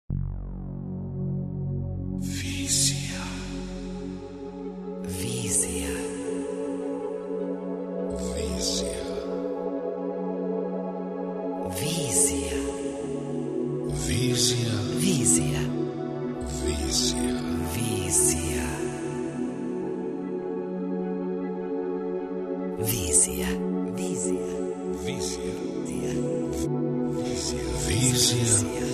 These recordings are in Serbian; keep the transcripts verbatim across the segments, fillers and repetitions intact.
Vizija. Vizija. Vizija. Vizija. Vizija. Vizija. Vizija. Vizija. Vizija. Vizija. Vizija. Vizija. Vizija.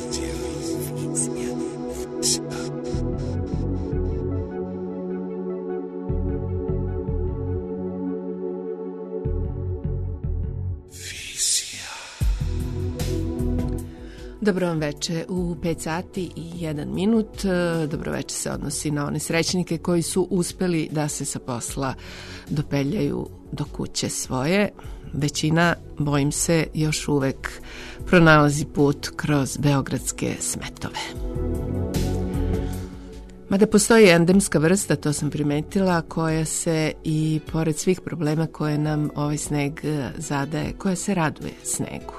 Dobro vam veče u pet sati i jedan minut. Dobro veče se odnosi na one srećnike koji su uspeli da se sa posla dopeljaju do kuće svoje. Većina, bojim se, još uvek pronalazi put kroz beogradske smetove. Mada postoji endemska vrsta, to sam primetila, koja se i pored svih problema koje nam ovaj sneg zadaje, koja se raduje snegu.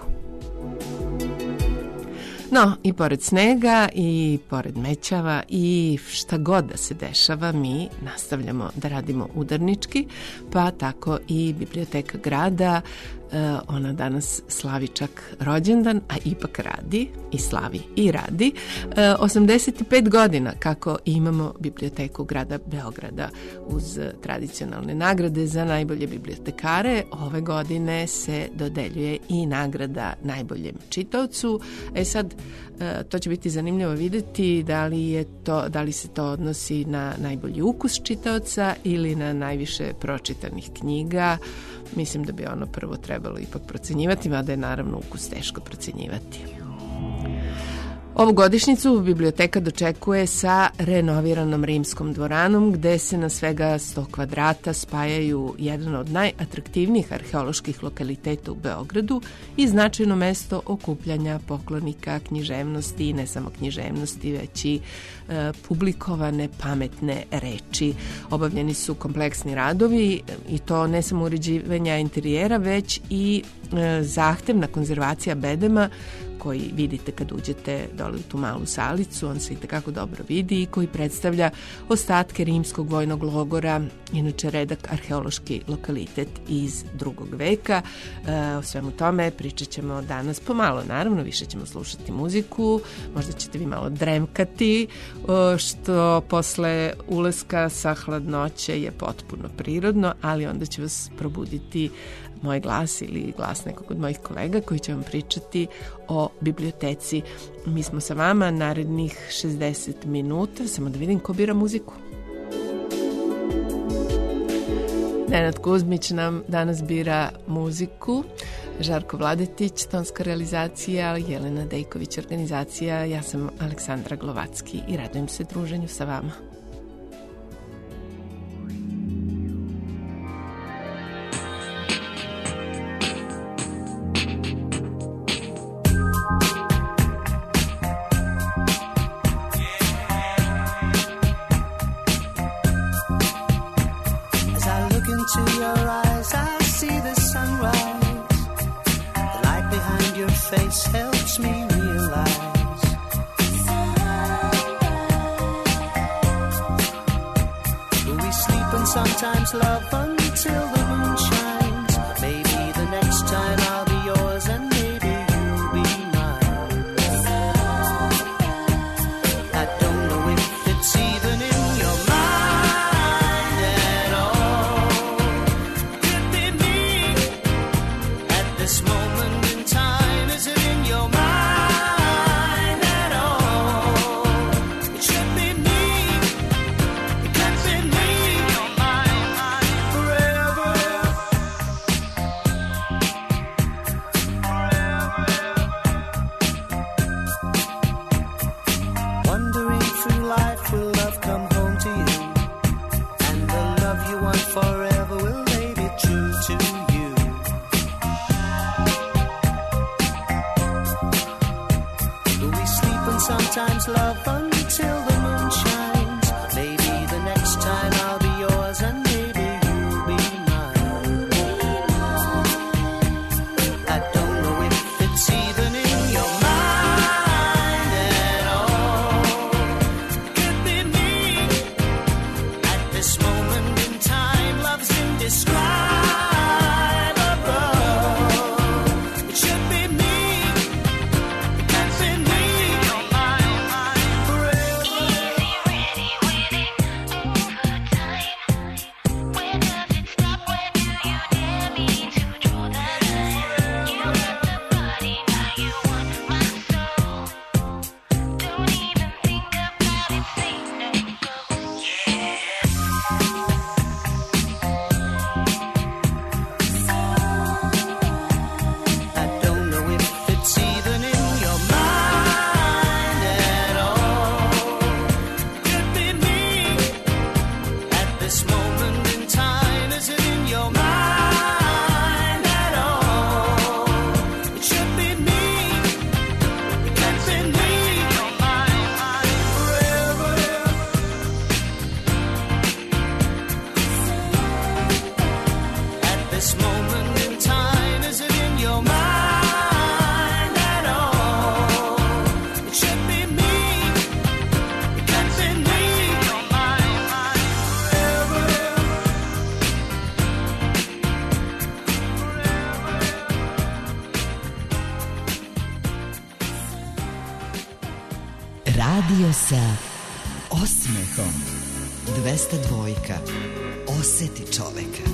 No, i pored snega, i pored mećava, i šta god da se dešava, mi nastavljamo da radimo udarnički, pa tako i Biblioteka grada, ona danas slavi čak rođendan, a ipak radi i slavi i radi. osamdeset pet godina kako imamo Biblioteku grada Beograda uz tradicionalne nagrade za najbolje bibliotekare. Ove godine se dodeljuje i nagrada najboljem čitaocu. E sad, to će biti zanimljivo vidjeti da li, je to, da li se to odnosi na najbolji ukus čitaoca ili na najviše pročitanih knjiga. Mislim da bi ono prvo trebalo ipak procenjivati, mada je naravno ukus teško procenjivati. Ovu godišnjicu biblioteka dočekuje sa renoviranom rimskom dvoranom, gde se na svega sto kvadrata spajaju jedan od najatraktivnijih arheoloških lokaliteta u Beogradu i značajno mesto okupljanja poklonika književnosti i ne samo književnosti, već i e, publikovane pametne reči. Obavljeni su kompleksni radovi i to ne samo uređivanja interijera, već i e, zahtevna konzervacija bedema koji vidite kad uđete dole u tu malu salicu, on se i tekako dobro vidi i koji predstavlja ostatke rimskog vojnog logora, inače redak arheološki lokalitet iz drugog veka. E, o svemu tome pričat ćemo danas pomalo, naravno, više ćemo slušati muziku, možda ćete vi malo dremkati, što posle ulaska sa hladnoće je potpuno prirodno, ali onda će vas probuditi moj glas ili glas nekog od mojih kolega koji će vam pričati o biblioteci. Mi smo sa vama narednih šezdeset minuta, samo da vidim ko bira muziku. Nenad Kuzmić nam danas bira muziku, Žarko Vladetić, tonska realizacija, Jelena Dejković, organizacija, ja sam Aleksandra Glovacki i radujem se druženju sa vama. Helps me realize we sleep and sometimes love until the moon shines. Maybe the next time I'll be yours and maybe you'll be mine. I don't know if it's even in your mind at all. Could be me at this moment in time. Is it in your mind at all? It should be me. It could be me. Your mind forever. Forever. Wandering through life, will love come home to you? And the love you want forever, will they be true to you? Sometimes love until the moon shines. Maybe the next time I'll be yours and maybe you'll be mine. I don't know if it's even in your mind at all. Radio sa osmehom. dvesta dvojka. Oseti čoveka.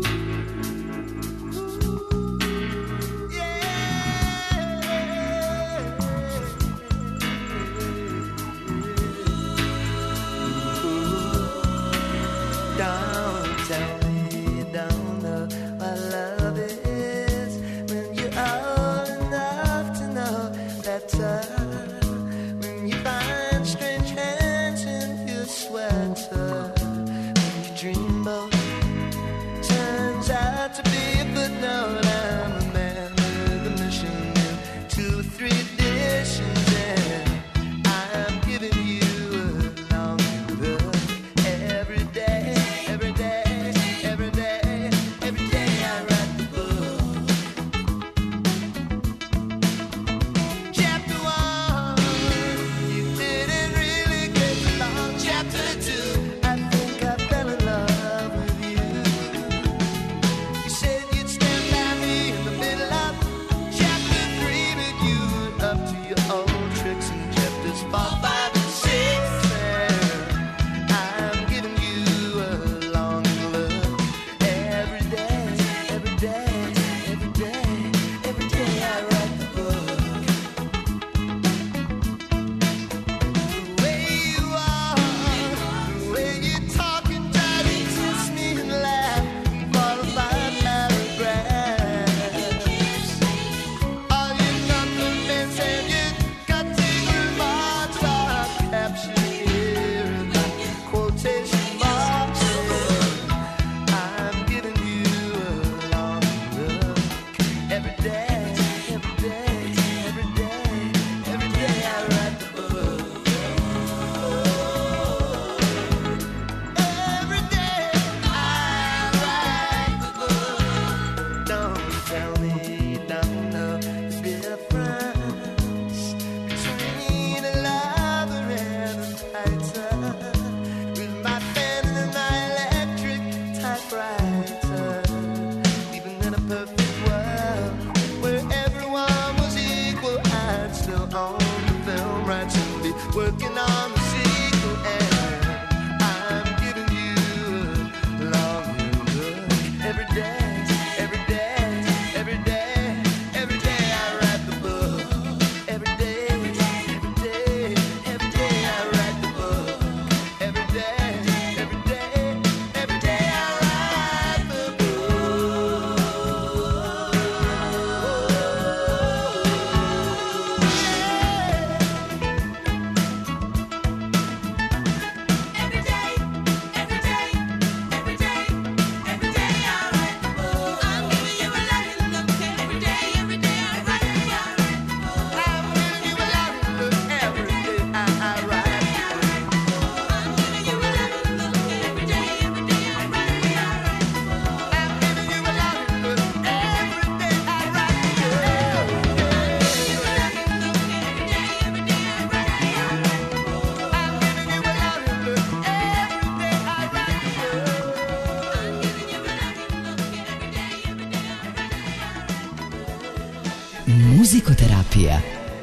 Muzikoterapija.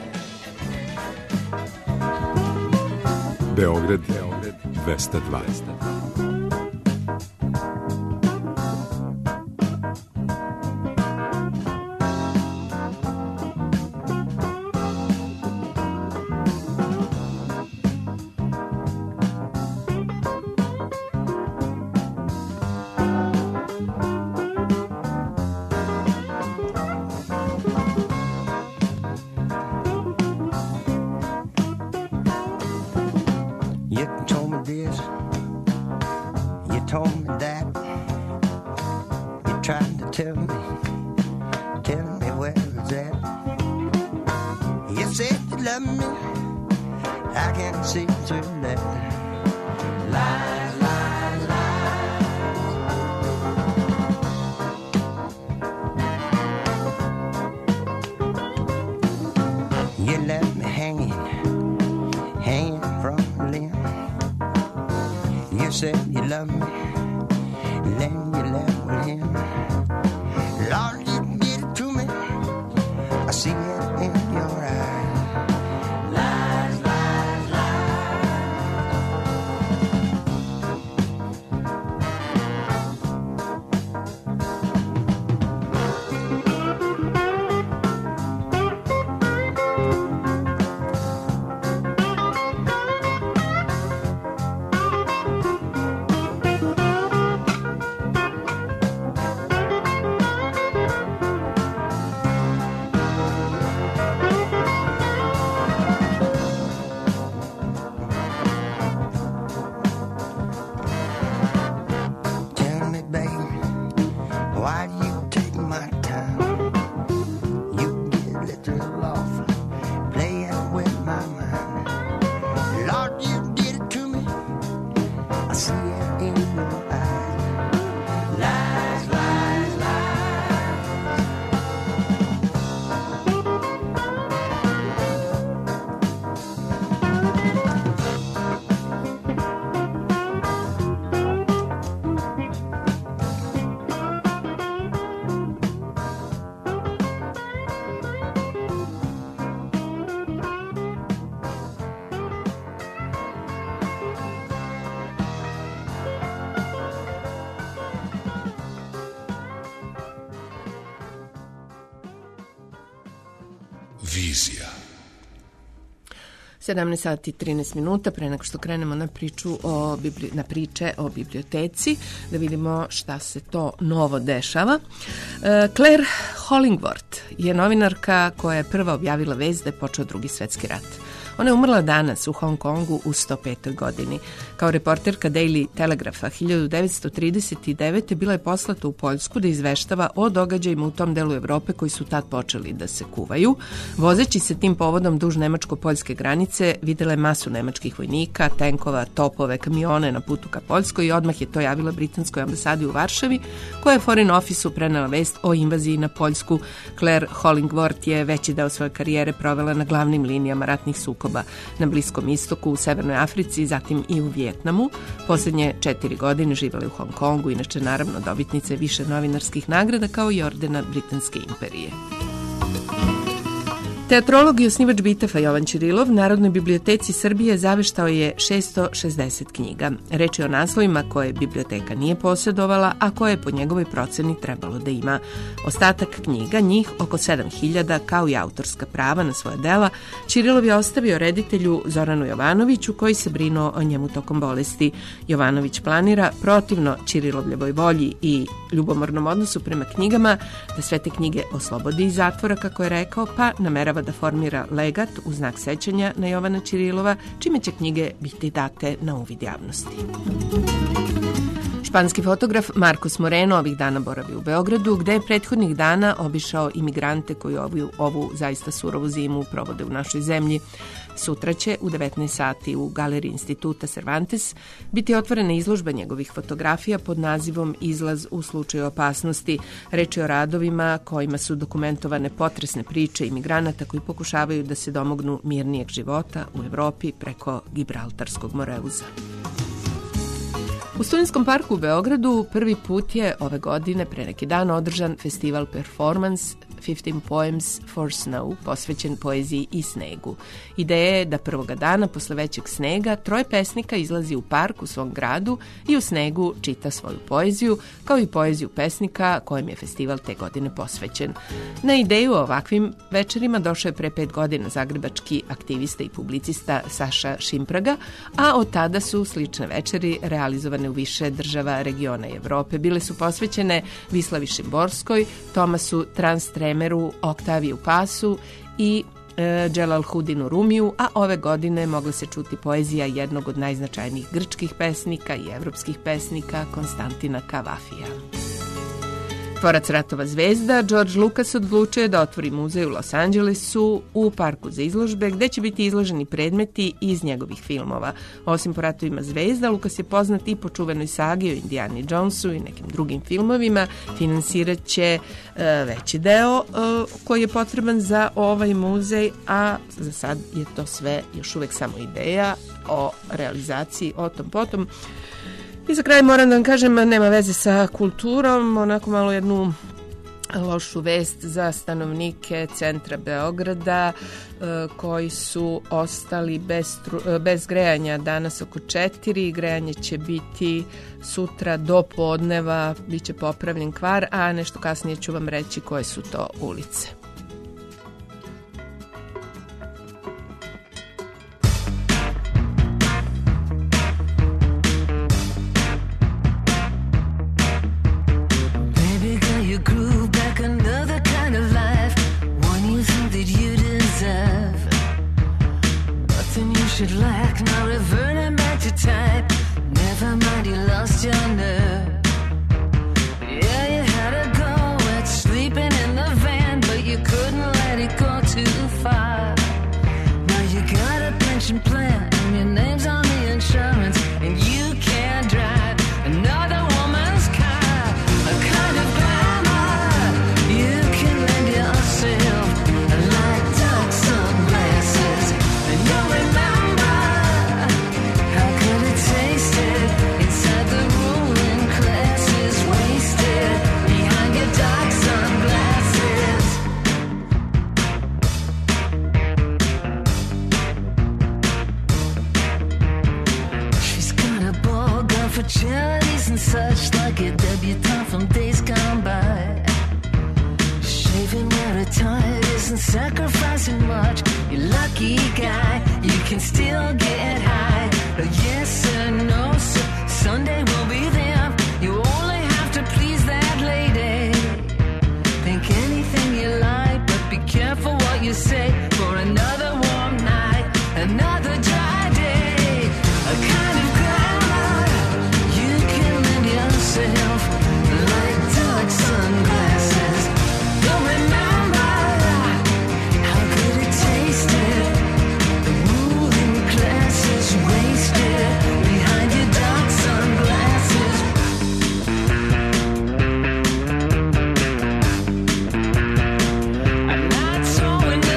Beograd, Beograd dvesta dva. See it in your eyes. Lies, lies, Vizija. sedamnaest sati i trinaest minuta, pre nego što krenemo na priču o bibli... na priče o biblioteci, da vidimo šta se to novo dešava. Claire Hollingworth je novinarka koja je prva objavila vest da je počeo Drugi svetski rat. Ona je umrla danas u Hong Kongu u sto petoj godini. Kao reporterka Daily Telegrapha hiljadu devetsto trideset devete. bila je poslata u Poljsku da izveštava o događajima u tom delu Evrope koji su tad počeli da se kuvaju. Vozeći se tim povodom duž nemačko-poljske granice, videla je masu nemačkih vojnika, tenkova, topove, kamione na putu ka Poljskoj i odmah je to javila britanskoj ambasadi u Varšavi, koja je Foreign Office-u prenela vest o invaziji na Poljsku. Claire Hollingworth je veći deo svoje karijere provela na glavnim linijama ratnih sukoba na Bliskom istoku, u Severnoj Africi, zatim i u Vijetnamu. Poslednje četiri godine živjela u Hong Kongu, inače naravno dobitnice više novinarskih nagrada kao i ordena Britanske imperije. Teatrolog i osnivač Bitefa Jovan Ćirilov Narodnoj biblioteci Srbije zaveštao je šesto šezdeset knjiga. Reč je o naslovima koje biblioteka nije posjedovala, a koje je po njegovoj proceni trebalo da ima. Ostatak knjiga, njih oko sedam hiljada, kao i autorska prava na svoje dela, Ćirilov je ostavio reditelju Zoranu Jovanoviću, koji se brinuo o njemu tokom bolesti. Jovanović planira, protivno Ćirilovljevoj volji i ljubomornom odnosu prema knjigama, da sve te knjige oslobodi iz zatvora, kako je rekao, pa namerava da formira legat u znak sećanja na Jovana Ćirilova, čime će knjige biti date na uvid javnosti. Španski fotograf Marcos Moreno ovih dana boravi u Beogradu, gde je prethodnih dana obišao imigrante koji ovu, ovu zaista surovu zimu provode u našoj zemlji. Sutra će u devetnaest sati u Galeriji Instituta Cervantes biti otvorena izložba njegovih fotografija pod nazivom Izlaz u slučaju opasnosti. Reč je o radovima kojima su dokumentovane potresne priče imigranata koji pokušavaju da se domognu mirnijeg života u Evropi preko Gibraltarskog moreuza. U Studentskom parku u Beogradu prvi put je ove godine pre neki dan održan festival Performance fifteen Poems for Snow, posvećen poeziji i snegu. Ideja je da prvoga dana posle većeg snega troje pesnika izlazi u park u svom gradu i u snegu čita svoju poeziju, kao i poeziju pesnika kojem je festival te godine posvećen. Na ideju o ovakvim večerima došao je pre pet godina zagrebački aktivista i publicista Saša Šimpraga, a od tada su slične večeri realizovane u više država regiona i Evrope. Bile su posvećene Vislavi Šimborskoj, Tomasu Transtremeru, Oktaviju Pasu i e, Dželalhudinu Rumiju, a ove godine mogla se čuti poezija jednog od najznačajnijih grčkih pesnika i evropskih pesnika, Konstantina Kavafija. Tvorac ratova zvezda, George Lucas odlučio je da otvori muzej u Los Angelesu u parku za izložbe, gde će biti izloženi predmeti iz njegovih filmova. Osim po ratovima zvezda, Lucas je poznat i po čuvenoj sagi o Indiani Jonesu i nekim drugim filmovima. Finansirat će e, veći deo e, koji je potreban za ovaj muzej, a za sad je to sve još uvek samo ideja o realizaciji o tom potom. I za kraj moram da vam kažem, nema veze sa kulturom, onako malo jednu lošu vest za stanovnike centra Beograda koji su ostali bez, bez grejanja danas oko četiri. Grejanje će biti sutra do podneva, bit će popravljen kvar, a nešto kasnije ću vam reći koje su to ulice. Should lack, now reverting back to type. Never mind, you lost your nerve. Yeah, you had to go at sleeping in the van, but you couldn't let it go too far. Now you got a pension plan and your name's on the insurance, and you can't drive another woman's car. A kind of glamour you can lend yourself, like dark sunglasses, and you'll remember. Charities and such, like a debutante from days gone by. Shaving where it tired isn't sacrificing lucky guy. You can still get high. Yes or no, so Sunday will be there. You only have to please that lady. Think anything you like, but be careful what you say. For another warm night, another dry day. A kind of glamour you can lend yourself, like dark sunglasses. You'll remember how good it tasted. The ruling class is wasted behind your dark sunglasses. I'm not throwing the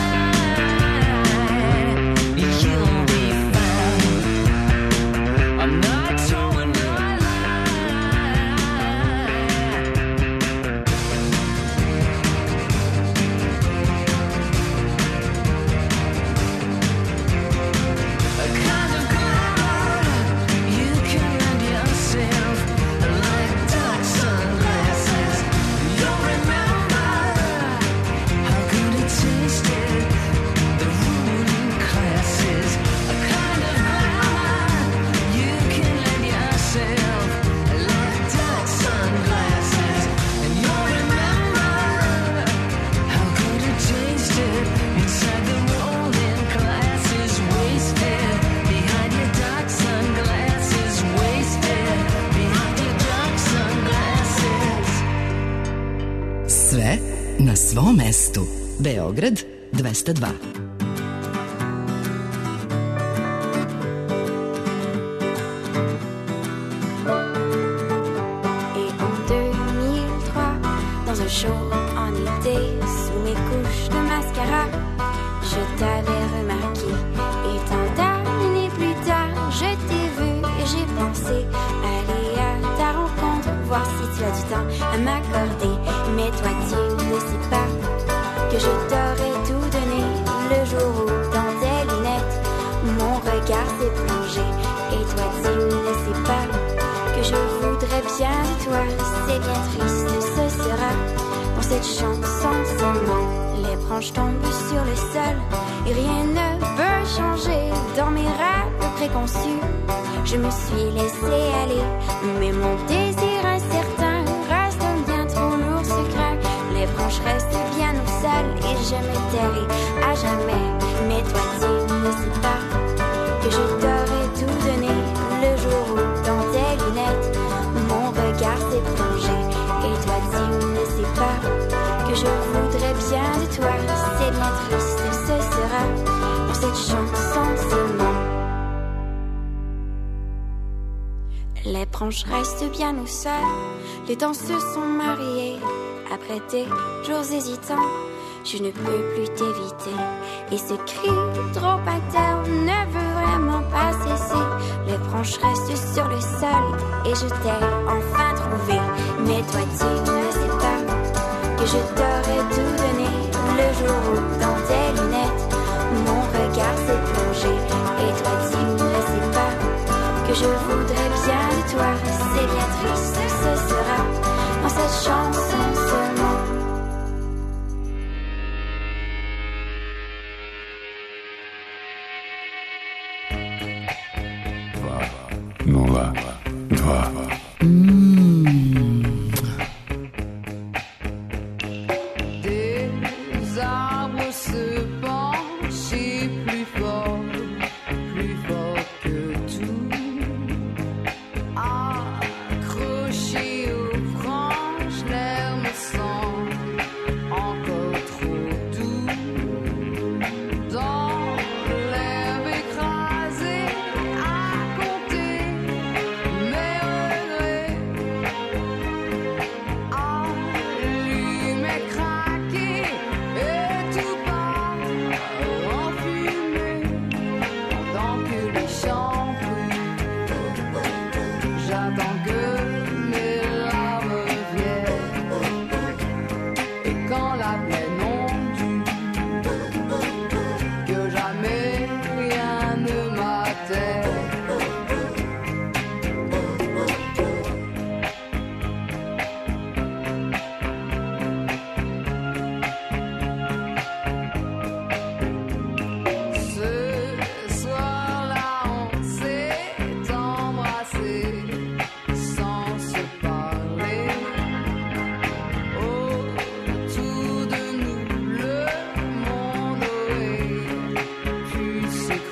line, you'll be fine. I'm not throwing the line. A kind of glamour you can lend yourself, like dark sunglasses. You'll remember how good it tasted. The ruling classes. A kind of glamour you can lend yourself, like dark sunglasses. And you'll remember how good it tasted inside the ruling classes. Wasted behind your dark sunglasses. Wasted behind your dark sunglasses. Sve na svom mestu. Beograd dvesta dva. Et en deux mille trois, dans un show en été, sous mes couches de mascara, je t'avais remarqué. Et tant d'années plus tard, je t'ai vu et j'ai pensé aller à ta rencontre, voir si tu as du temps à m'accorder. Mais toi, tu ne sais pas que je t'aurais tout donné le jour où, dans tes lunettes, mon regard s'est plongé. Et toi, tu ne sais pas que je voudrais bien de toi. C'est bien triste, ce sera dans cette chanson seulement. Les branches tombent sur le sol et rien ne peut changer. Dans mes rêves préconçus, je me suis laissé aller, mais mon désir incertain reste un bien trop lourd secret. Les branches restent bien au sol et je me tairai à jamais. Mais toi, tu ne sais pas que je t'aurais tout donné le jour où, dans tes lunettes, mon regard s'est plongé. Et toi, tu ne sais pas que je voudrais bien de toi. C'est bien triste, ce sera dans cette chanson seulement. Les branches restent bien au sol, les danseuses sont mariées. Après des jours hésitants, je ne peux plus t'éviter. Et ce cri trop interne ne veut vraiment pas cesser. Les branches restent sur le sol et je t'ai enfin trouvé. Mais toi, tu ne sais pas que je t'aurais tout donné le jour où, dans tes lunettes, mon regard s'est plongé. Et toi, tu ne sais pas que je voudrais bien de toi. C'est bien triste, ce sera dans cette chanson seulement. Nula dva. Des arbres se penchent et plus fort, plus fort que tout, accrochés aux branches, l'air me semble encore trop doux. Dans l'herbe écrasée, à compter mes regrets.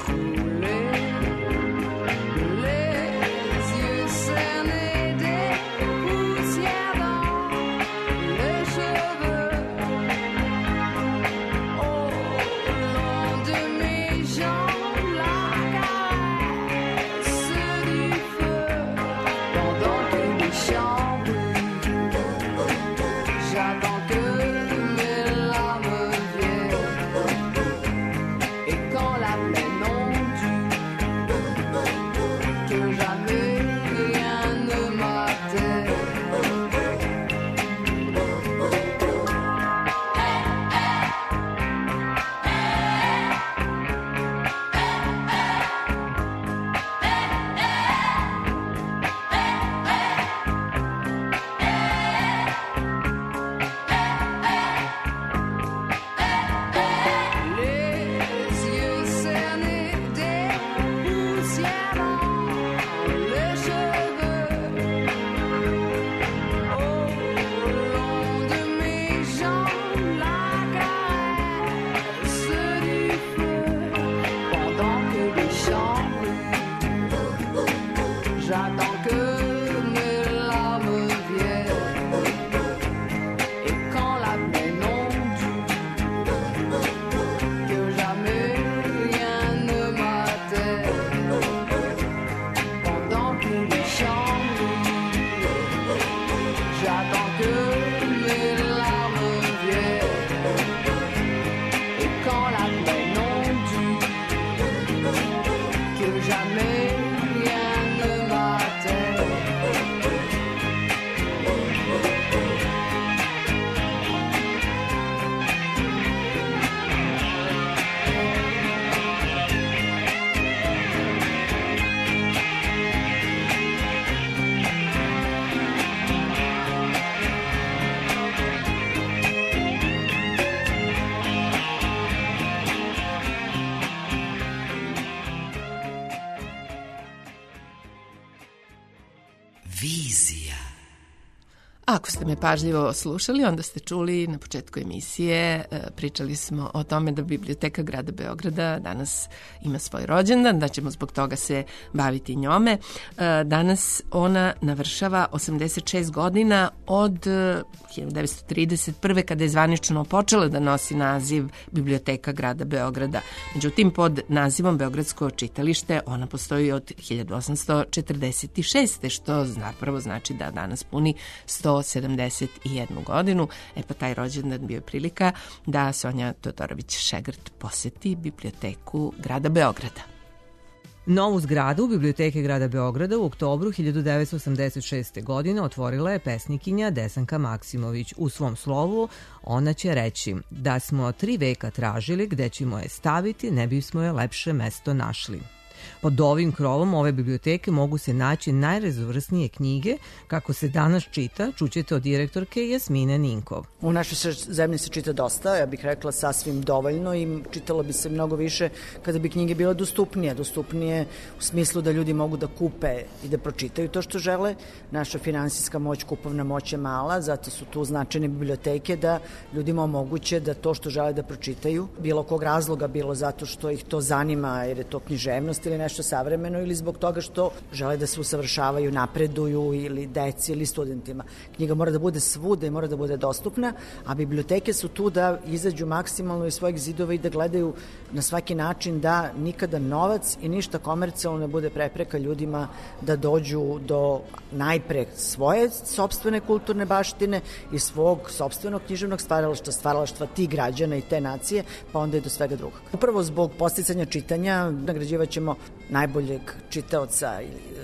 Vizija. Ako ste me pažljivo slušali, onda ste čuli na početku emisije, pričali smo o tome da Biblioteka grada Beograda danas ima svoj rođendan, da ćemo zbog toga se baviti njome. Danas ona navršava osamdeset šest godina od hiljadu devetsto trideset prve. kada je zvanično počela da nosi naziv Biblioteka grada Beograda. Međutim, pod nazivom Beogradsko čitalište ona postoji od hiljadu osamsto četrdeset šeste. što zapravo znači da danas puni sto sedamdeset jednu godinu. E pa taj rođendan bio je prilika da Sonja Todorović-Šegrt poseti Biblioteku grada Beograda. Novu zgradu Biblioteke grada Beograda u oktobru hiljadu devetsto osamdeset šeste. godine otvorila je pesnikinja Desanka Maksimović. U svom slovu ona će reći da smo tri veka tražili gde ćemo je staviti, ne bismo je lepše mesto našli. Pod ovim krovom ove biblioteke mogu se naći najraznovrsnije knjige, kako se danas čita, čućete od direktorke Jasmine Ninkov. U našoj zemlji se čita dosta, ja bih rekla sasvim dovoljno i čitalo bi se mnogo više kada bi knjige bile dostupnije. Dostupnije u smislu da ljudi mogu da kupe i da pročitaju to što žele. Naša finansijska moć, kupovna moć je mala, zato su tu značajne biblioteke da ljudima omoguće da to što žele da pročitaju, bilo kog razloga, bilo zato što ih to zanima jer je to književnost ili nešto savremeno ili zbog toga što žele da se usavršavaju, napreduju ili deci ili studentima. Knjiga mora da bude svuda i mora da bude dostupna, a biblioteke su tu da izađu maksimalno iz svojih zidova i da gledaju na svaki način da nikada novac i ništa komercijalno ne bude prepreka ljudima da dođu do najpre svoje sopstvene kulturne baštine i svog sopstvenog književnog stvaralaštva, stvaralaštva tih građana i te nacije, pa onda i do svega drugog. Upravo zbog podsticanja čitanja nagrađivaćemo najboljeg čitaoca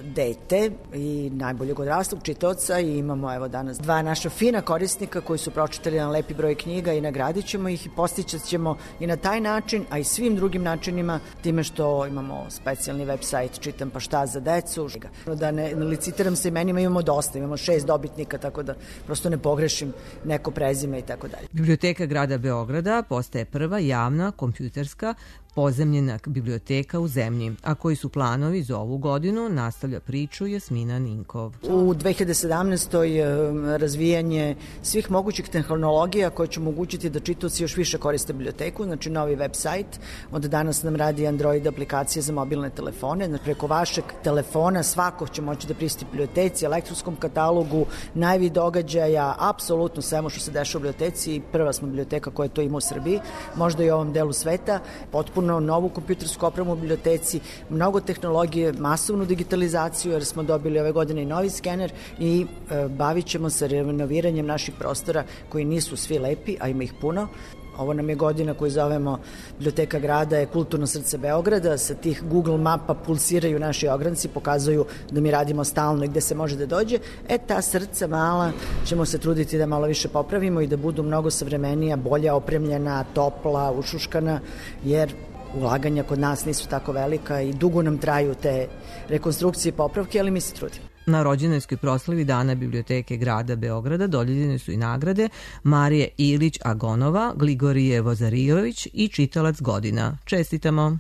dete i najboljeg odraslog čitaoca i imamo evo danas dva naša fina korisnika koji su pročitali jedan lepi broj knjiga i nagradit ćemo ih i postićat ćemo i na taj način, a i svim drugim načinima, time što imamo specijalni web sajt Čitam pa šta za decu. Da ne licitiram sa imenima, imamo dosta, imamo šest dobitnika, tako da prosto ne pogrešim neko prezime i tako dalje. Biblioteka grada Beograda postaje prva javna kompjuterska pozemljena biblioteka u zemlji. A koji su planovi za ovu godinu, nastavlja priču Jasmina Ninkov. U dve hiljade sedamnaestoj. razvijanje svih mogućih tehnologija koje će omogućiti da čitaoci još više koriste biblioteku, znači novi web sajt. Od danas nam radi Android aplikacije za mobilne telefone. Znači, preko vašeg telefona svako će moći da pristupi biblioteci, elektronskom katalogu, najvi događaja, apsolutno svemu što se dešava u biblioteci i prva smo biblioteka koja to ima u Srbiji, možda i u ovom delu sveta, potpuno novu kompjutersku opremu u biblioteci, mnogo tehnologije, masovnu digitalizaciju jer smo dobili ove godine i novi skener i e, bavit ćemo se renoviranjem naših prostora koji nisu svi lepi, a ima ih puno. Ovo nam je godina koju zovemo Biblioteka grada je kulturno srce Beograda. Sa tih Google mapa pulsiraju naši ogranci, pokazuju da mi radimo stalno i gde se može da dođe. E, ta srca mala ćemo se truditi da malo više popravimo i da budu mnogo savremenija, bolje opremljena, topla, ušuškana, jer ulaganja kod nas nisu tako velika i dugo nam traju te rekonstrukcije i popravke, ali mi se trudimo. Na rođendanskoj proslavi Dana biblioteke grada Beograda dodijeljene su i nagrade Marije Ilić Agonova, Gligorije Vozarijević i čitalac godina. Čestitamo!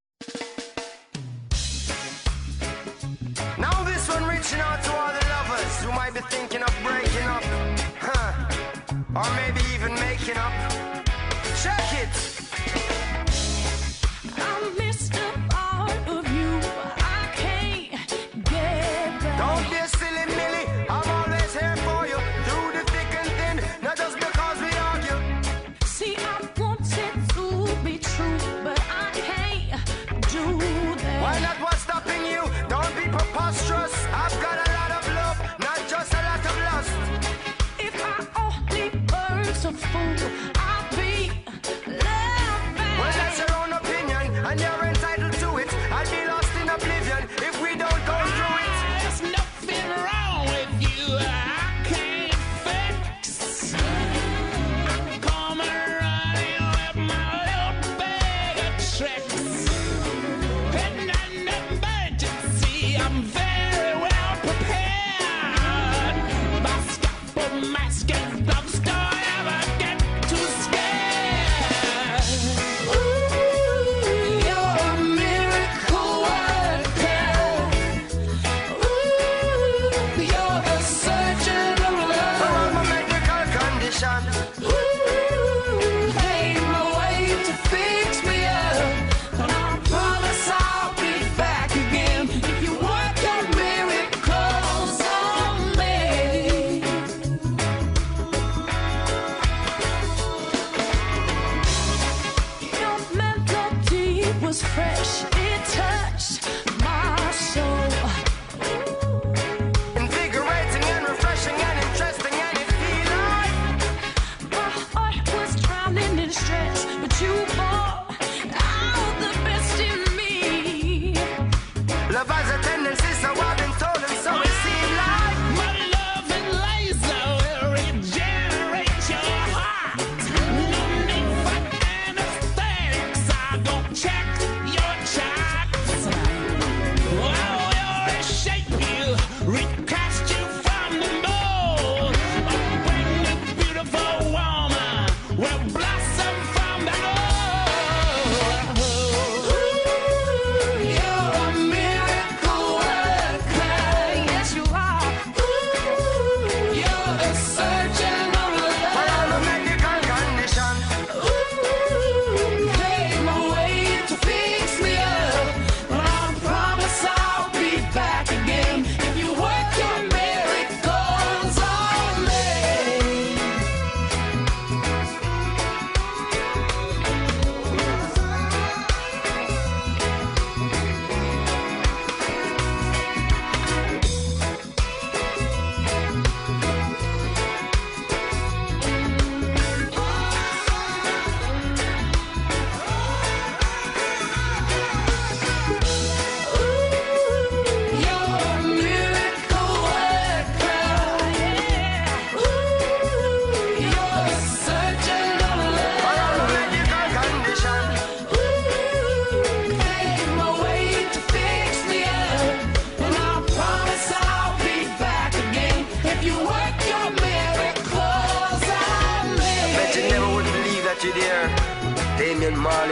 Now this one reaching out to all the lovers who might be thinking of breaking up, huh? Or maybe even making up. Check it! I've got a lot of love, not just a lot of lust. If I only burn some food, I'll be loved. Well, that's your own opinion, and you're entitled to it. I'd be lost in oblivion if we don't go through it. There's nothing wrong with you, I can't fix. Come running with my little bag of tricks. In an emergency, I'm very mask and gloves, don't ever get to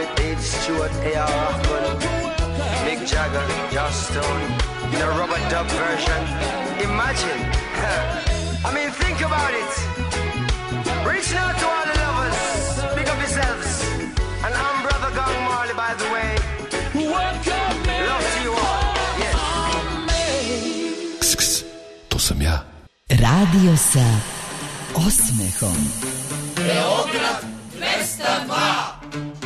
Dave Stewart, A R Rahman, Mick Jagger, Joss Stone, in a rubber dub version. Imagine, I mean, think about it. Reaching out to all the lovers, pick up yourselves. And I'm Brother Gang Marley, by the way. Love to you all, yes. Ks, ks, to sam ja. Radio sa osmehom. Beograd dvesta dva.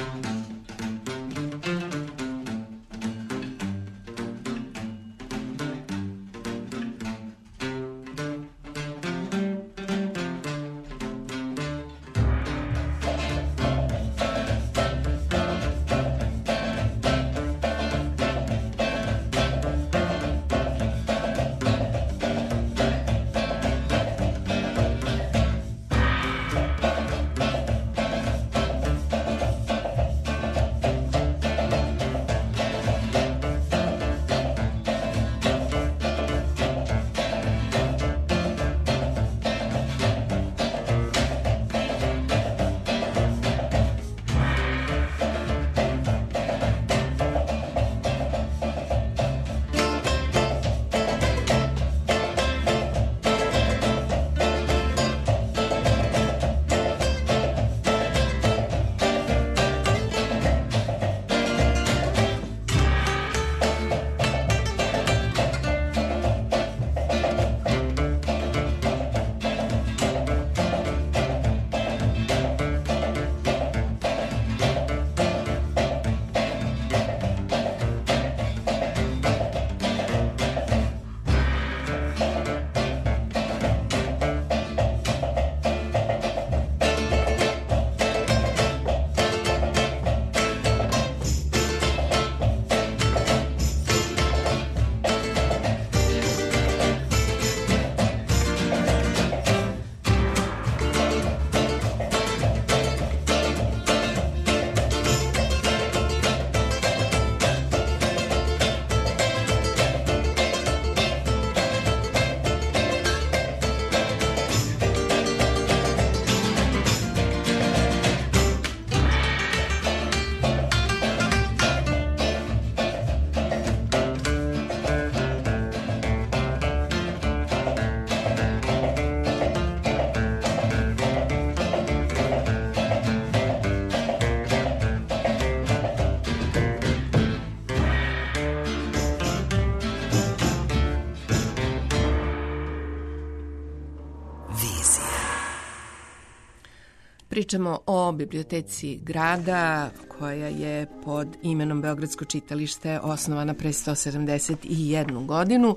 Pričamo o biblioteci grada koja je pod imenom Beogradsko čitalište osnovana pre sto sedamdeset jednu godinu.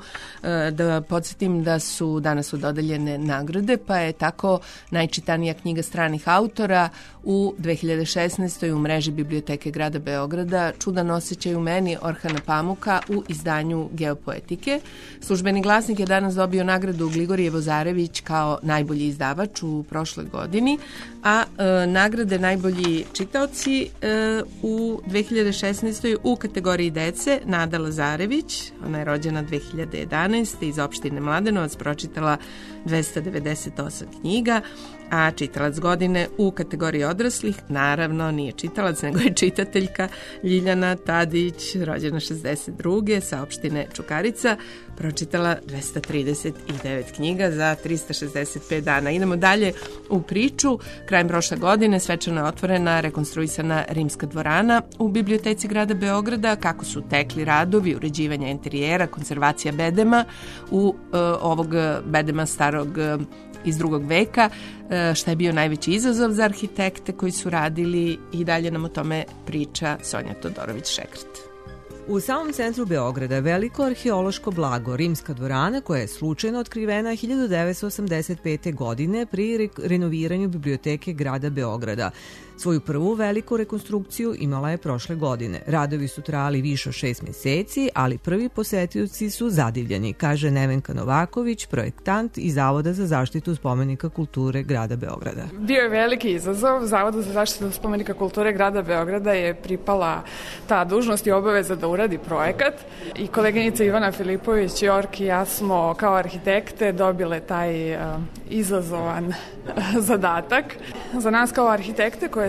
Da podsjetim da su danas su dodeljene nagrade, pa je tako najčitanija knjiga stranih autora u dve hiljade šesnaestoj u mreži Biblioteke grada Beograda Čudan osjećaj u meni Orhana Pamuka u izdanju Geopoetike. Službeni glasnik je danas dobio nagradu Gligorije Vozarević kao najbolji izdavač u prošloj godini, a e, nagrade najbolji čitaoci e, u dve hiljade šesnaestoj u kategoriji dece Nada Lazarević, ona je rođena dve hiljade jedanaeste iz opštine Mladenovac, pročitala dvesta devedeset osam knjiga, a čitalac godine u kategoriji odraslih, naravno nije čitalac, nego je čitateljka Ljiljana Tadić, rođena šezdeset druge sa opštine Čukarica, pročitala dvesta trideset devet knjiga za trista šezdeset pet dana. Idemo dalje u priču. Krajem prošle godine svečano je otvorena rekonstruisana rimska dvorana u Biblioteci grada Beograda. Kako su tekli radovi uređivanja interijera, konzervacija bedema u uh, ovog bedema starog uh, iz drugog veka, uh, šta je bio najveći izazov za arhitekte koji su radili, i dalje nam o tome priča Sonja Todorović-Šekret. U samom centru Beograda veliko arheološko blago, rimska dvorana, koja je slučajno otkrivena hiljadu devetsto osamdeset pete. godine pri re renoviranju Biblioteke grada Beograda. Svoju prvu veliku rekonstrukciju imala je prošle godine. Radovi su trajali više od šest meseci, ali prvi posetioci su zadivljeni, kaže Nevenka Novaković, projektant iz Zavoda za zaštitu spomenika kulture grada Beograda. Bio je veliki izazov. Zavodu za zaštitu spomenika kulture grada Beograda je pripala ta dužnost i obaveza da uradi projekat, i koleginica Ivana Filipović, Jork i ja smo kao arhitekte dobile taj uh, izazovan zadatak. Za nas kao arhitekte koje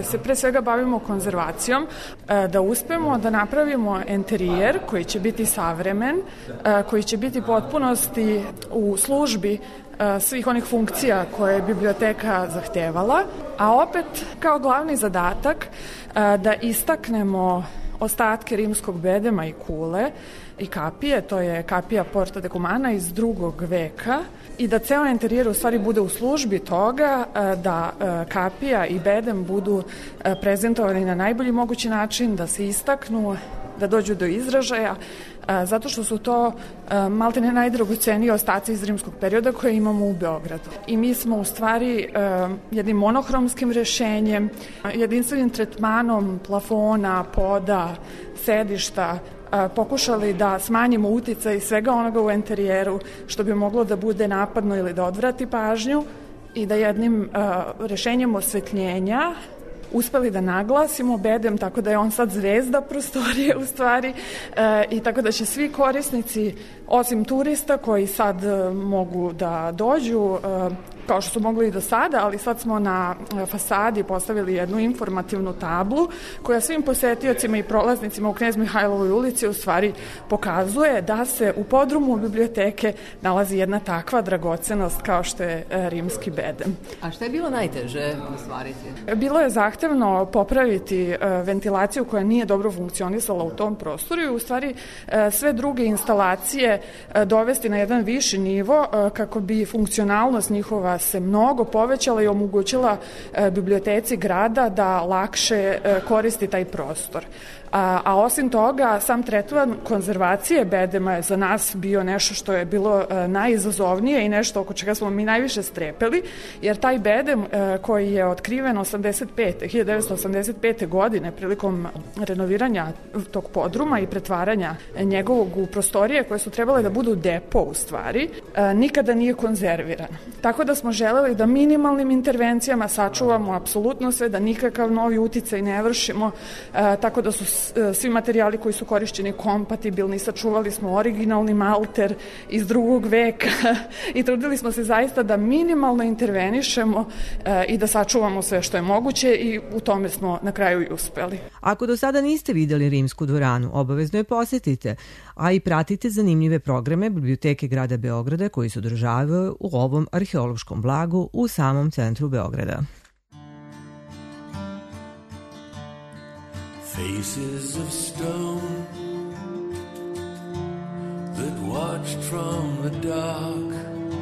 koje se pre svega bavimo konzervacijom, da uspemo da napravimo enterijer koji će biti savremen, koji će biti potpunosti u službi svih onih funkcija koje je biblioteka zahtevala, a opet kao glavni zadatak da istaknemo ostatke rimskog bedema i kule i kapije, to je kapija Porta Decumana iz drugog veka, i da ceo enterijer u stvari bude u službi toga da kapija i bedem budu prezentovani na najbolji mogući način, da se istaknu, da dođu do izražaja, zato što su to maltene najdragoceniji ostaci iz rimskog perioda koje imamo u Beogradu. I mi smo u stvari jednim monohromskim rešenjem, jedinstvenim tretmanom plafona, poda, sedišta, pokušali da smanjimo uticaj svega onoga u enterijeru što bi moglo da bude napadno ili da odvrati pažnju i da jednim rešenjem osvetljenja uspeli da naglasimo bedem tako da je on sad zvezda prostorije u stvari e, i tako da će svi korisnici, osim turista koji sad e, mogu da dođu, e, kao što su mogli i do sada, ali sad smo na fasadi postavili jednu informativnu tablu koja svim posetiocima i prolaznicima u Knez Mihajlovoj ulici u stvari pokazuje da se u podrumu biblioteke nalazi jedna takva dragocenost kao što je rimski bedem. A šta je bilo najteže ostvariti? Bilo je zahtevno popraviti ventilaciju koja nije dobro funkcionisala u tom prostoru i u stvari sve druge instalacije dovesti na jedan viši nivo kako bi funkcionalnost njihova se mnogo povećala i omogućila e, biblioteci grada da lakše e, koristi taj prostor. A, a osim toga, sam tretman konzervacije bedema je za nas bio nešto što je bilo e, najizazovnije i nešto oko čega smo mi najviše strepeli, jer taj bedem e, koji je otkriven hiljadu devetsto osamdeset pete. godine prilikom renoviranja tog podruma i pretvaranja njegovog u prostorije koje su trebale da budu depo u stvari, e, nikada nije konzerviran. Tako da smo želeli da minimalnim intervencijama sačuvamo apsolutno sve, da nikakav novi uticaj ne vršimo, e, tako da su svi materijali koji su korišćeni kompatibilni, sačuvali smo originalni malter iz drugog veka i trudili smo se zaista da minimalno intervenišemo e, i da sačuvamo sve što je moguće i u tome smo na kraju i uspeli. Ako do sada niste videli Rimsku dvoranu, obavezno je posetite, a i pratite zanimljive programe Biblioteke grada Beograda koji se održavaju u ovom arheološkom blagu u samom centru Beograda. Faces of stone that watched from the dark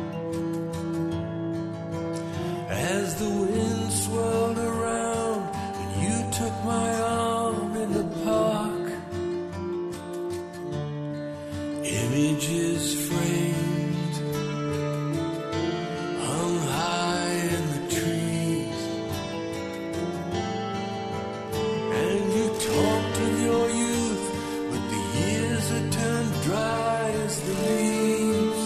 as the wind swirled around and you took my arm in the park. Images framed hung high in the trees, and you talked of your youth, but the years had turned dry as the leaves.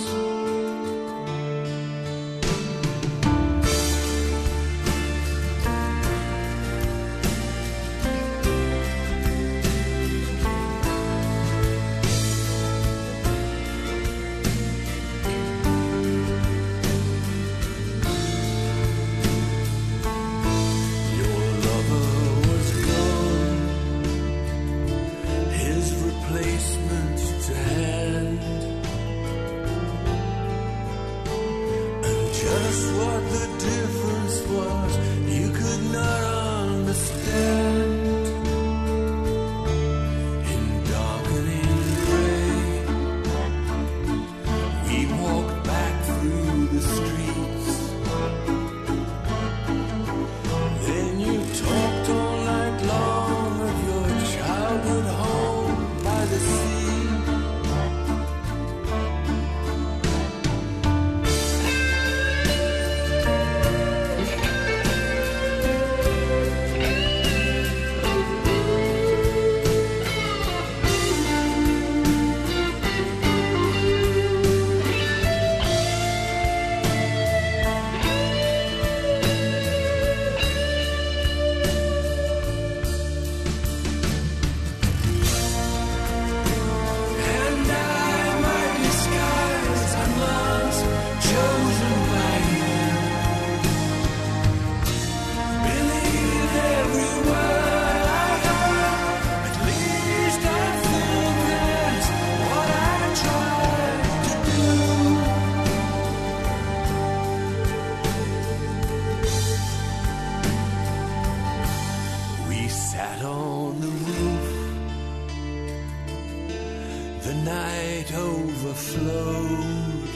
the night overflowed.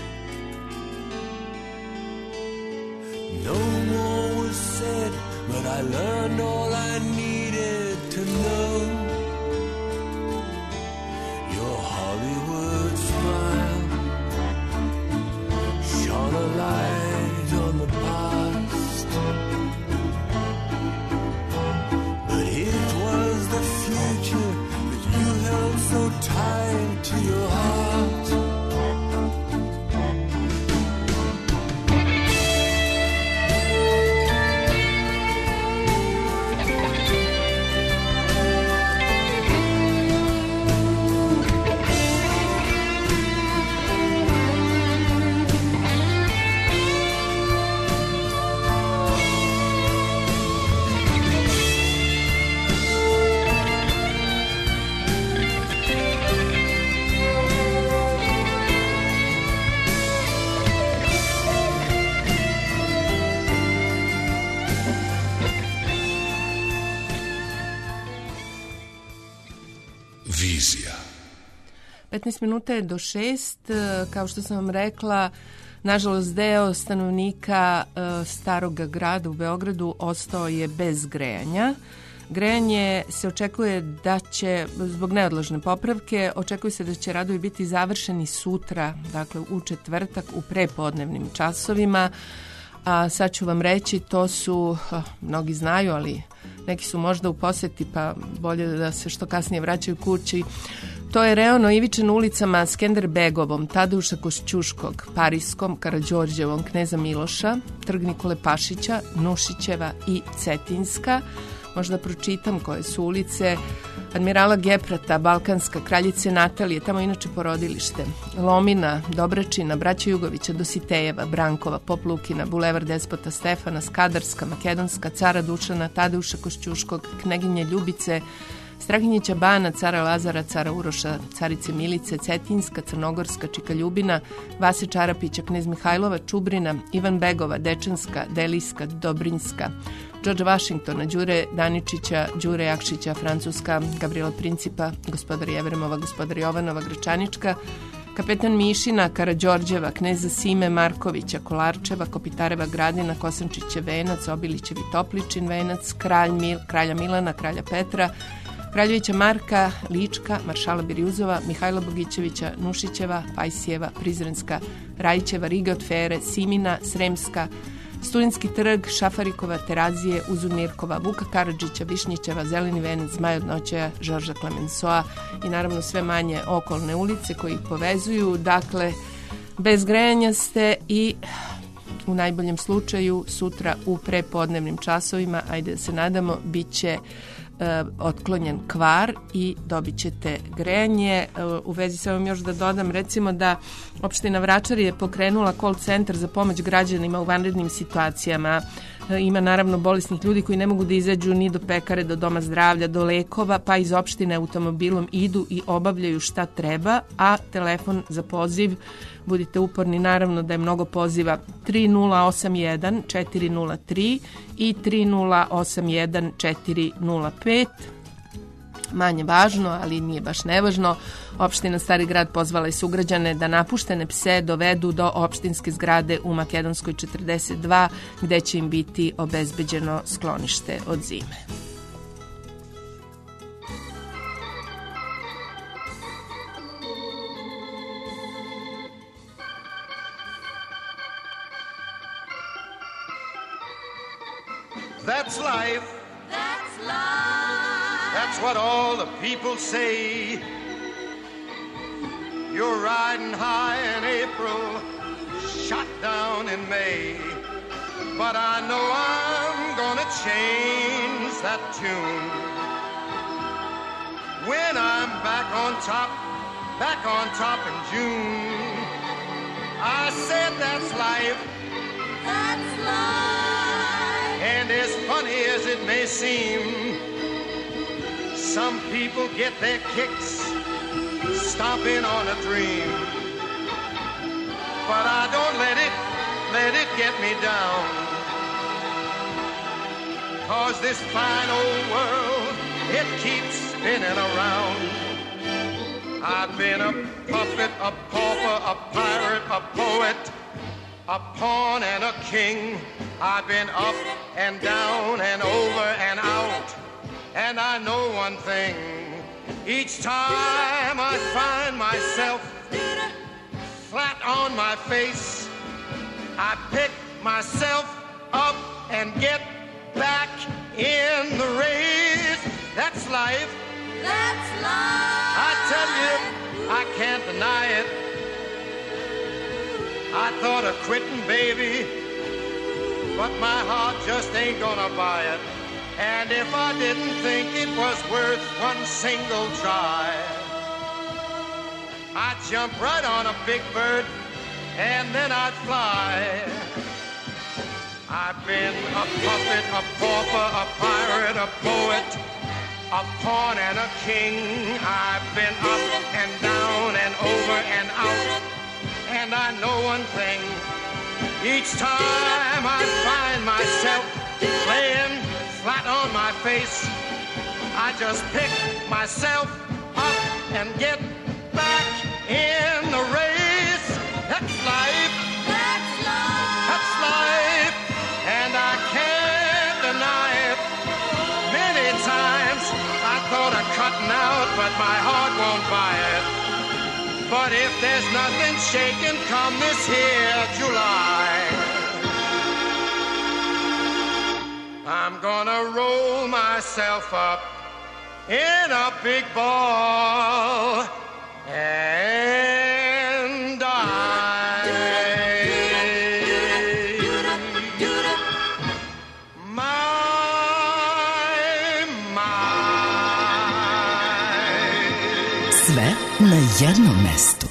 No more was said, but I learned all I needed to know. Your Hollywood smile shone a light on the past, but it was the future that you held so tight to your heart. petnaest minuta je do šest, kao što sam vam rekla, nažalost deo stanovnika starog grada u Beogradu ostao je bez grejanja. Grejanje se očekuje da će, zbog neodložne popravke, očekuje se da će radovi biti završeni sutra, dakle u četvrtak u prepodnevnim časovima. A sad ću vam reći, to su, oh, mnogi znaju, ali neki su možda u poseti, pa bolje da se što kasnije vraćaju kući. To je reon o Ivičan ulicama Skenderbegovom, Tadeuša Košćuškog, Parijskom, Karađorđevom, Kneza Miloša, Trg Nikole Pašića, Nušićeva i Cetinska. Možda pročitam koje su ulice: Admirala Geprata, Balkanska, Kraljice Natalije, tamo inače porodilište, Lomina, Dobračina, Braća Jugovića, Dositejeva, Brankova, Pop Lukina, Bulevar Despota Stefana, Skadarska, Makedonska, Cara Dušana, Tadeuša Košćuškog, Kneginje Ljubice, Strahinjića Bana, Cara Lazara, Cara Uroša, Carice Milice, Cetinska, Crnogorska, Čika Ljubina, Vase Čarapića, Knez Mihajlova, Čubrina, Ivan Begova, Dečanska, Delijska, Dobrinjska, George Washingtona, Đure Daničića, Đure Jakšića, Francuska, Gabriela Principa, Gospodar Jevremova, Gospodar Jovanova, Gračanička, Kapetan Mišina, Karađorđeva, Kneza Sime Markovića, Kolarčeva, Kopitareva Gradina, Kosančićev Venac, Obilićev i Topličin Venac, Kralj Mil, Kralja Milana, Kralja Petra, Kraljevića Marka, Lička, Maršala Birjuzova, Mihajla Bogićevića, Nušićeva, Pajsijeva, Prizrenska, Rajićeva, Riga od Fere, Simina, Sremska, Studentski trg, Šafarikova, Terazije, Uzurnirkova, Vuka Karadžića, Višnjićeva, Zeleni Venac, Zmaj od noćaja, Žorža Klemensoa i naravno sve manje okolne ulice koji ih povezuju. Dakle, bez grejanja ste i u najboljem slučaju sutra u prepodnevnim časovima, ajde da se nadamo, bit će otklonjen kvar i dobit ćete grejanje. U vezi sa vam još da dodam, recimo da opština Vračar je pokrenula call centar za pomoć građanima u vanrednim situacijama. Ima naravno bolesnih ljudi koji ne mogu da izađu ni do pekare, do doma zdravlja, do lekova, pa iz opštine automobilom idu i obavljaju šta treba, a telefon za poziv, budite uporni, naravno da je mnogo poziva, tri nula osam jedan četiri nula tri i tri nula osam jedan četiri nula pet. Manje važno, ali nije baš nevažno, opština Stari grad pozvala je sugrađane da napuštene pse dovedu do opštinske zgrade u Makedonskoj četrdeset dva, gde će im biti obezbeđeno sklonište od zime. That's life. That's life. That's what all the people say. You're riding high in April, shot down in May. But I know I'm gonna change that tune when I'm back on top, back on top in June. I said that's life. That's life. And as funny as it may seem, some people get their kicks stomping on a dream. But I don't let it, let it get me down. 'Cause this fine old world, it keeps spinning around. I've been a puppet, a pauper, a pirate, a poet, a pawn and a king. I've been up and down and over and out. And I know one thing, each time I find myself flat on my face, I pick myself up and get back in the race. That's life. That's life. I tell you, I can't deny it. I thought of quitting, baby, but my heart just ain't gonna buy it. And if I didn't think it was worth one single try, I'd jump right on a big bird and then I'd fly. I've been a puppet, a pauper, a pirate, a poet, a pawn and a king. I've been up and down and over and out. And I know one thing, each time I find myself laying flat on my face, I just pick myself up and get back in the race. That's life. That's life. That's life. And I can't deny it. Many times I thought of cutting out, but my heart won't buy it. But if there's nothing shaking come this here July, I'm gonna roll myself up in a big ball and die. My, my. Sve na jednom mestu.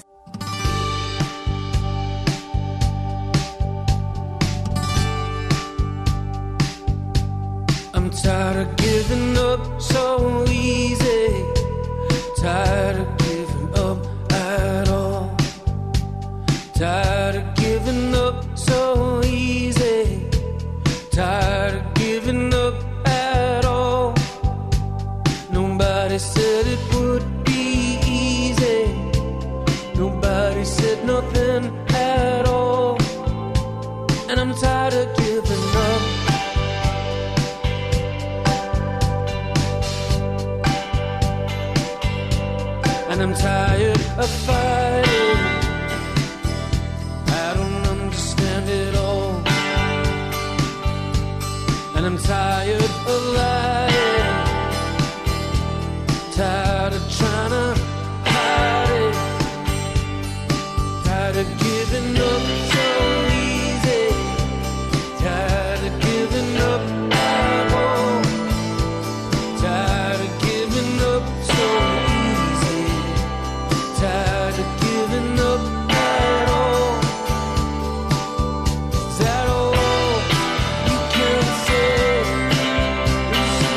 I'm tired of giving up so easy. Tired of giving up at all. Tired of giving up so easy. Tired of giving up at all. Nobody said it would be easy. Nobody said nothing at all. And I'm tired of giving up. And I'm tired of fighting. I don't understand it all. And I'm tired of lying. Tired of trying to hide it. Tired of giving up so easy. Tired of giving up at all. Tired of giving up so easy. Tired of giving up at all. Is that all you can say? Is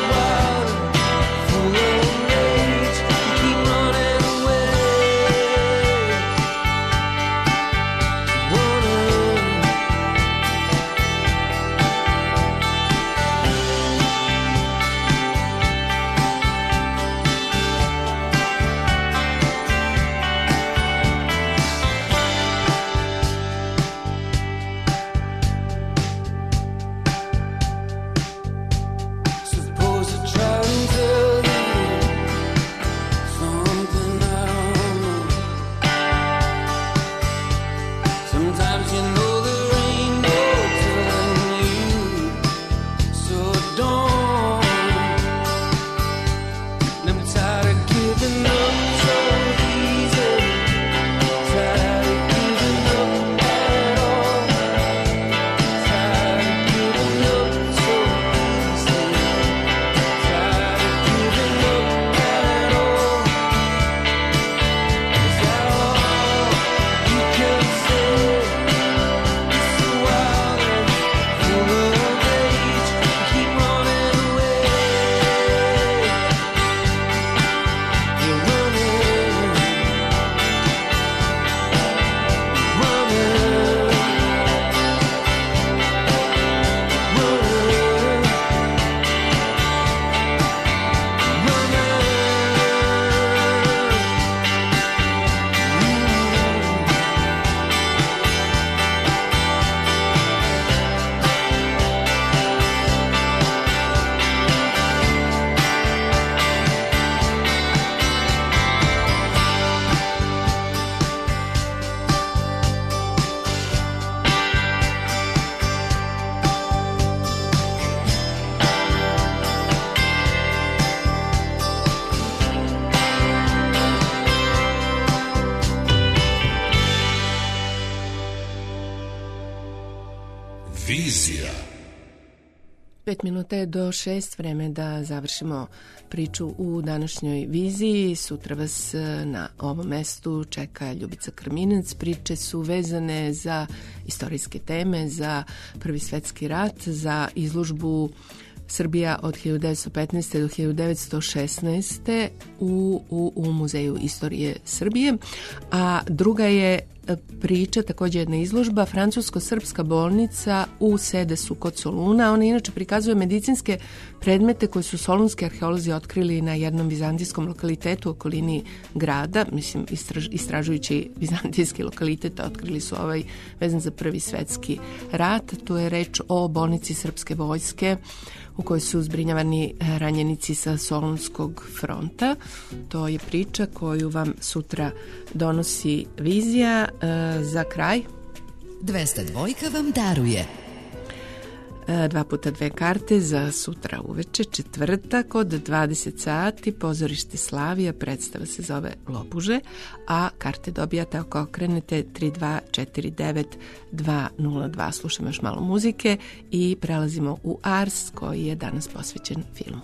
Vizija. Pet minuta je do šest, vreme da završimo priču u današnjoj viziji. Sutra vas na ovom mestu čeka Ljubica Krminac. Priče su vezane za istorijske teme, za Prvi svetski rat, za izložbu Srbija od hiljadu devetsto petnaeste do hiljadu devetsto šesnaeste u, u, u Muzeju istorije Srbije. A druga je priča, također jedna izložba, francusko-srpska bolnica u Sedesu kod Soluna. Ona inače prikazuje medicinske predmete koje su solunski arheolozi otkrili na jednom vizantijskom lokalitetu u okolini grada. Mislim, istraž, istražujući vizantijski lokalitet, otkrili su ovaj vezan za Prvi svetski rat. Tu je reč o bolnici srpske vojske u kojoj su zbrinjavani ranjenici sa Solunskog fronta. To je priča koju vam sutra donosi Vizija. E, za kraj dvesta dva vam daruje e, dva puta dve karte za sutra uveče, četvrtak od dvadeset sati, pozorište Slavija, predstava se zove Lopuže, a karte dobijate ako okrenete tri dva četiri devet dva nula dva. Slušamo još malo muzike i prelazimo u Ars koji je danas posvećen filmu.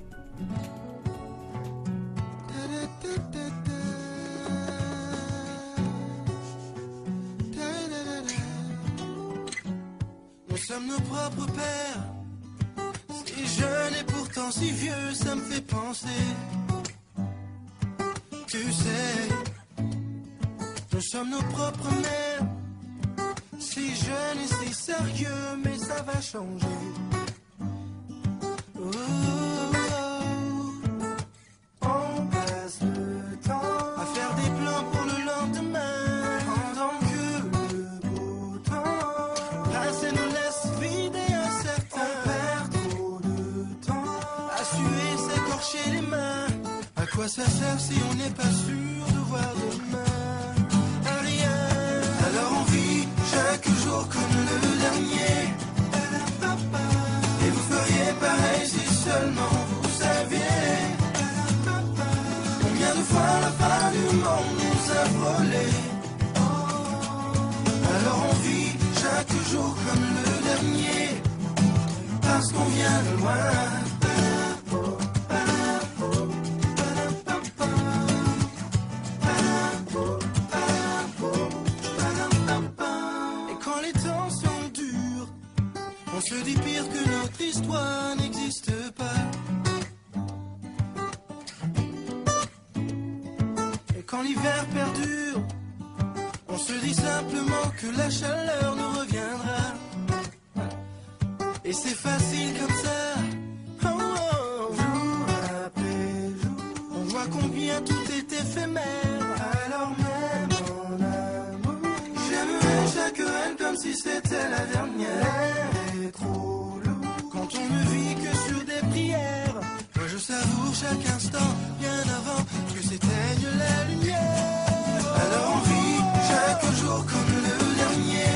Nous sommes nos propres pères, si jeune et pourtant si vieux, ça me fait penser. Tu sais, nous sommes nos propres mères, si jeunes et si sérieux, mais ça va changer. Oh, oh, oh. On passe le temps à faire des plans pour le lendemain, pendant que le beau temps passe et nous laisse vide et incertain. On perd trop de temps à suer, s'écorcher les mains. À quoi ça sert si on n'est pas sûr de voir demain? À rien. Alors on vit chaque jour comme le dernier. Et vous feriez pareil si seulement vous saviez combien de fois la fin du monde nous a frôlé. Alors on vit chaque jour comme le dernier, parce qu'on vient de loin. Et quand les temps sont durs, on se dit pire que notre histoire n'existe pas. Et quand l'hiver perdure, on se dit simplement que la chaleur nous reviendra. Et c'est facile comme ça. Oh, oh. Jour après jour, on voit combien tout est éphémère. Alors même en amour, j'aimerais chaque haine comme si c'était la dernière. L'air est trop lourd quand on ne vit que sur des prières. Moi je savoure chaque instant bien avant que s'éteigne la lumière. Alors on vit chaque jour comme le dernier.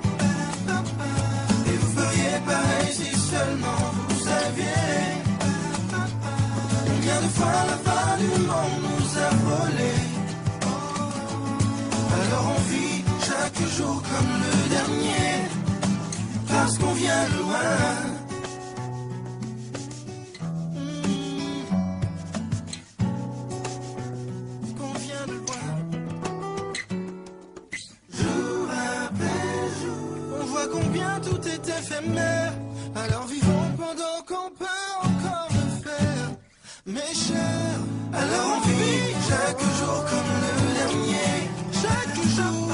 Et vous feriez pareil si seulement vous saviez combien de fois la fin du monde nous a frôlé. Alors on vit chaque jour comme le dernier, parce qu'on vient de loin. Qu'on vient de loin. Jour après jour, on voit combien tout est éphémère. Alors vivons pendant qu'on peut encore le faire, mes chers. Alors on vit chaque jour comme le dernier, chaque jour.